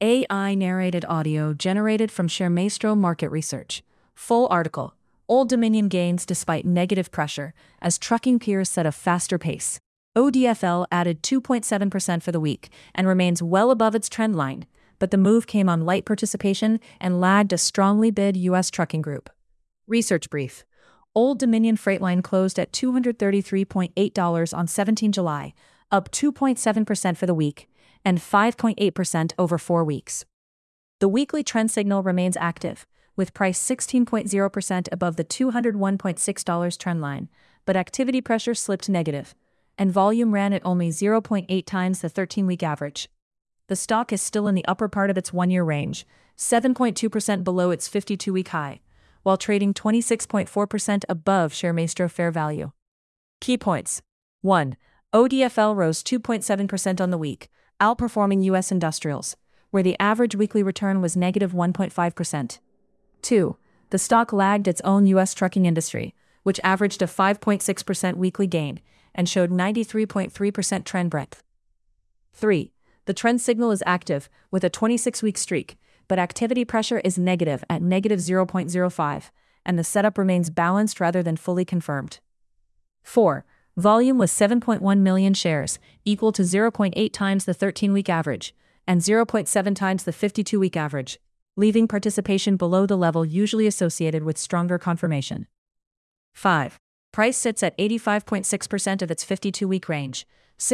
AI narrated audio generated from ShareMaestro Market Research. Full article. Old Dominion gains despite negative pressure as trucking peers set a faster pace. ODFL added 2.7% for the week and remains well above its trend line, but the move came on light participation and lagged a strongly bid U.S. trucking group. Research brief. Old Dominion Freightline closed at $233.8 on 17 July, up 2.7% for the week, and 5.8% over 4 weeks. The weekly trend signal remains active, with price 16.0% above the $201.6 trend line, but activity pressure slipped negative, and volume ran at only 0.8 times the 13-week average. The stock is still in the upper part of its one-year range, 7.2% below its 52-week high, while trading 26.4% above ShareMaestro fair value. Key points. 1. ODFL rose 2.7% on the week, outperforming U.S. industrials, where the average weekly return was negative 1.5%. 2. The stock lagged its own U.S. trucking industry, which averaged a 5.6% weekly gain and showed 93.3% trend breadth. 3. The trend signal is active, with a 26-week streak, but activity pressure is negative at negative 0.05, and the setup remains balanced rather than fully confirmed. 4. Volume was 7.1 million shares, equal to 0.8 times the 13-week average, and 0.7 times the 52-week average, leaving participation below the level usually associated with stronger confirmation. 5. Price sits at 85.6% of its 52-week range,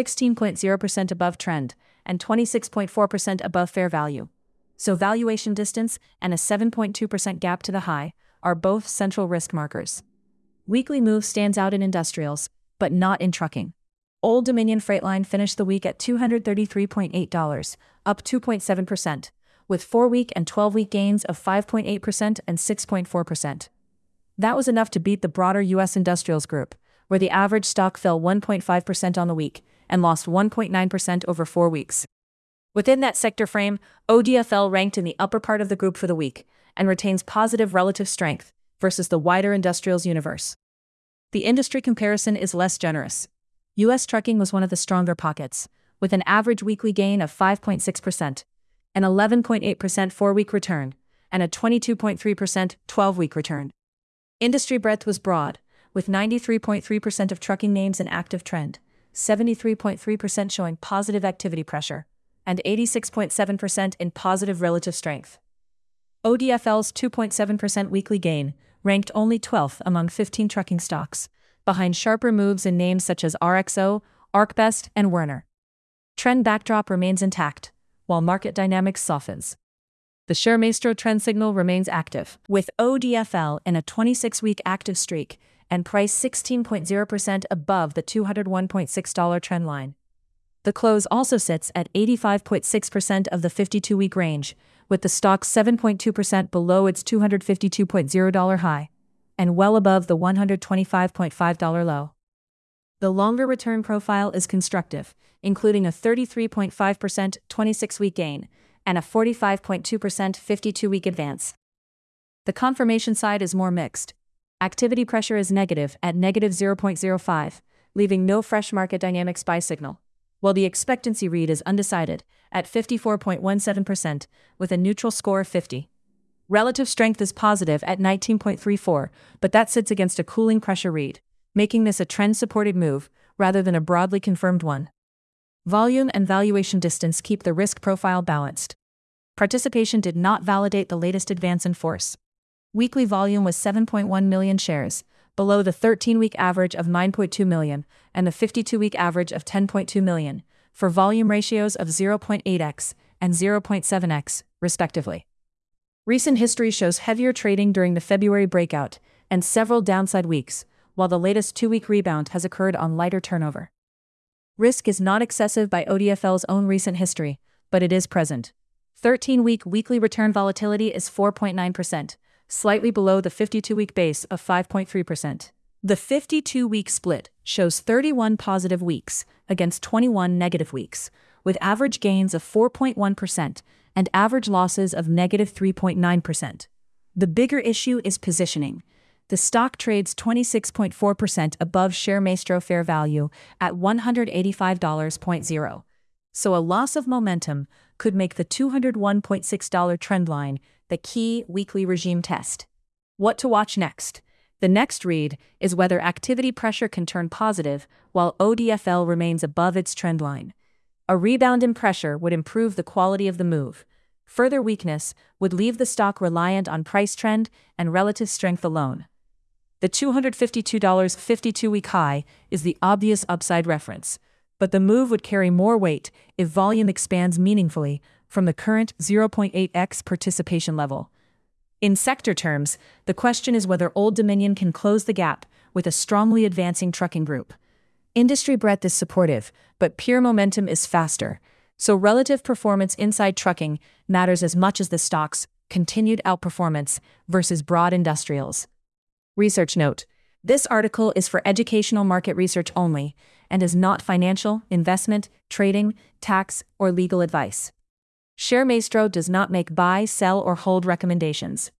16.0% above trend, and 26.4% above fair value. So valuation distance and a 7.2% gap to the high are both central risk markers. Weekly move stands out in industrials, but not in trucking. Old Dominion Freightline finished the week at $233.8, up 2.7%, with 4-week and 12-week gains of 5.8% and 6.4%. That was enough to beat the broader U.S. industrials group, where the average stock fell 1.5% on the week and lost 1.9% over 4 weeks. Within that sector frame, ODFL ranked in the upper part of the group for the week and retains positive relative strength versus the wider industrials universe. The industry comparison is less generous. U.S. trucking was one of the stronger pockets, with an average weekly gain of 5.6%, an 11.8% 4-week return, and a 22.3% 12-week return. Industry breadth was broad, with 93.3% of trucking names in active trend, 73.3% showing positive activity pressure, and 86.7% in positive relative strength. ODFL's 2.7% weekly gain ranked only 12th among 15 trucking stocks, behind sharper moves in names such as RXO, ArcBest, and Werner. Trend backdrop remains intact, while market dynamics softens. The ShareMaestro trend signal remains active, with ODFL in a 26-week active streak and price 16.0% above the $201.6 trend line. The close also sits at 85.6% of the 52-week range, with the stock 7.2% below its $252.0 high, and well above the $125.5 low. The longer return profile is constructive, including a 33.5% 26-week gain and a 45.2% 52-week advance. The confirmation side is more mixed. Activity pressure is negative at negative 0.05, leaving no fresh market dynamics buy signal, while the expectancy read is undecided at 54.17% with a neutral score of 50. Relative strength is positive at 19.34, but that sits against a cooling pressure read, making this a trend-supported move rather than a broadly confirmed one. Volume and valuation distance keep the risk profile balanced. Participation did not validate the latest advance in force. Weekly volume was 7.1 million shares, below the 13-week average of 9.2 million and the 52-week average of 10.2 million, for volume ratios of 0.8x and 0.7x, respectively. Recent history shows heavier trading during the February breakout and several downside weeks, while the latest 2-week rebound has occurred on lighter turnover. Risk is not excessive by ODFL's own recent history, but it is present. 13-week weekly return volatility is 4.9%, slightly below the 52-week base of 5.3%. The 52-week split shows 31 positive weeks against 21 negative weeks, with average gains of 4.1% and average losses of negative 3.9%. The bigger issue is positioning. The stock trades 26.4% above ShareMaestro fair value at $185.0. so a loss of momentum could make the $201.6 trend line the key weekly regime test. What to watch next? The next read is whether activity pressure can turn positive while ODFL remains above its trend line. A rebound in pressure would improve the quality of the move. Further weakness would leave the stock reliant on price trend and relative strength alone. The $252 52-week high is the obvious upside reference, but the move would carry more weight if volume expands meaningfully from the current 0.8x participation level. In sector terms, the question is whether Old Dominion can close the gap with a strongly advancing trucking group. Industry breadth is supportive, but peer momentum is faster, so relative performance inside trucking matters as much as the stock's continued outperformance versus broad industrials. Research note: this article is for educational market research only and is not financial, investment, trading, tax, or legal advice. ShareMaestro does not make buy, sell, or hold recommendations.